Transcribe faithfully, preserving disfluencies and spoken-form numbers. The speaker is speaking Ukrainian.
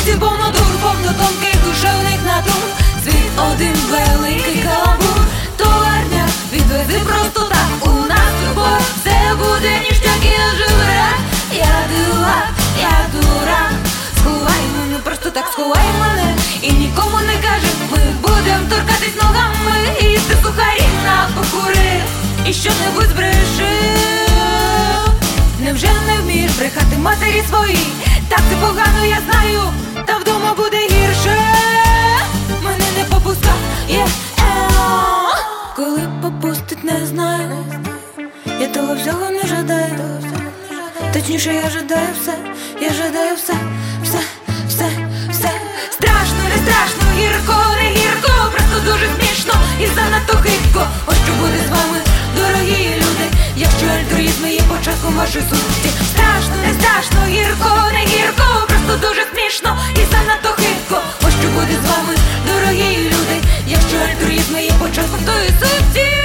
Світі повно дур, повно тонких душевних натур. Світ один великий каламбур. Товарня, відвези просто так. У нас тобою все буде ніштяк, і я живий рад. Я дурак, я дурак. Сховай мене, просто так сховай мене. І нікому не кажи, ми будем торкатись ногами. Їсти сухарі на покури. І що-небудь збреши. Невже не вмієш брехати матері своїй? Так це погано, я знаю, та вдома буде гірше. Мене не попускав, є ео. Коли попустить, не знаю. Я того всього не жадаю. Точніше, я жадаю все, я жадаю все, все, все, все. Страшно, не страшно, гірко, не гірко. Просто дуже смішно і занадто хитко. Ось що буде з вами, дорогі люди, якщо альтруїзм є початком вашої сутності. Страшно, не страшно, гірко, не гірко. Просто дуже смішно і занадто хитко. Ось що буде з вами, дорогі люди, якщо альтруїзм є початком тої суті.